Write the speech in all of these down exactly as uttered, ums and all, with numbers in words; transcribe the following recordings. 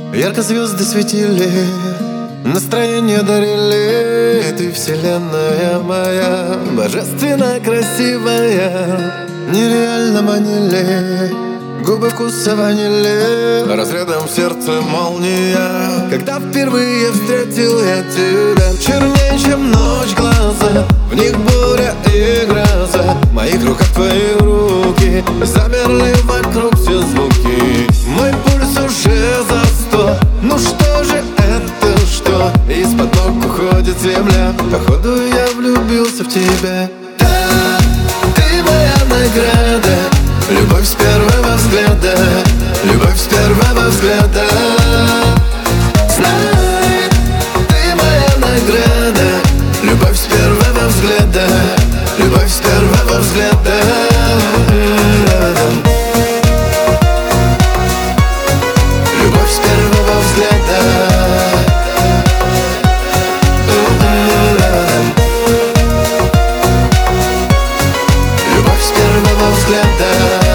Ярко звезды светили, настроение дарили. Ты вселенная моя, божественно красивая. Нереально манили губы вкуса ванили, разрядом в сердце молния. Когда впервые встретил я тебя, чернее, чем ночь глаза, в них буря и гроза. В моих руках твои руки, замерли вокруг все звуки. Мой пульс уже за сто. Ну что же это, что из-под ног уходит земля? Походу я влюбился в тебя. Да, ты моя награда, любовь с первого взгляда, любовь с первого взгляда. Знай, ты моя награда, любовь с первого взгляда, любовь с первого взгляда. Любовь с первого взгляда. Любовь с первого взгляда.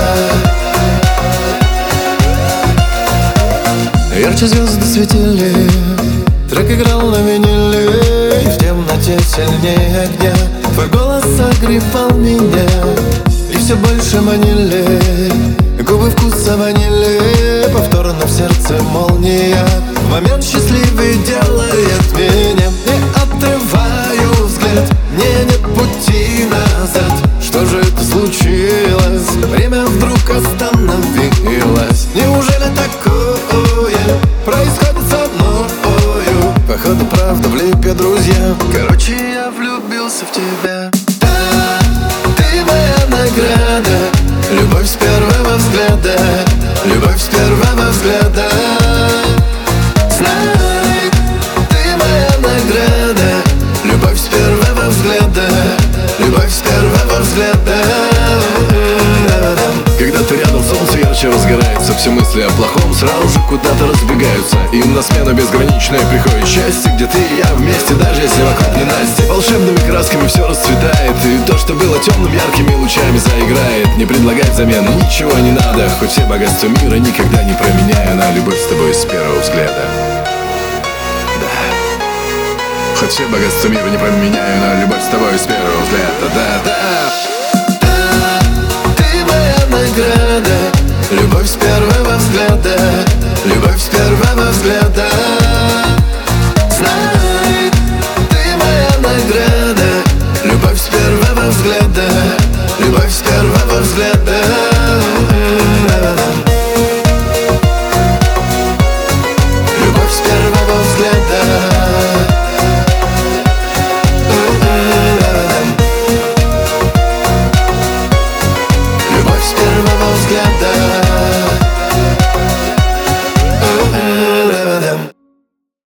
Ярче звезды светили, трек играл на виниле, и в темноте сильнее огня твой голос согревал меня. И все больше манили губы вкуса ванили, повторно в сердце молния. В момент счастливый делает меня. Не отрываю взгляд, мне нет пути назад. Что же это случилось? Время вдруг остановилось. Неужели такое происходит со мною? Походу правда в липе, друзья. Короче, я влюбился в тебя. Да, ты моя награда, любовь с первого взгляда, любовь с первого взгляда. Знай, ты моя награда, любовь с первого взгляда, любовь с первого взгляда. Когда ты рядом, солнце ярче разгорается, все мысли о плохом сразу же куда-то разбегаются. Им на смену безграничное приходит счастье, где ты и я вместе, даже если вокруг ненастье. Волшебными красками все расцветает, и то, что было темным, яркими лучами заиграет. Не предлагать замену, ничего не надо, хоть все богатства мира никогда не променяю на любовь с тобой с первого взгляда. Да, хоть все богатства мира не променяю на любовь с тобой с первого взгляда. Да, да. Награда, любовь с первого взгляда, любовь с первого взгляда.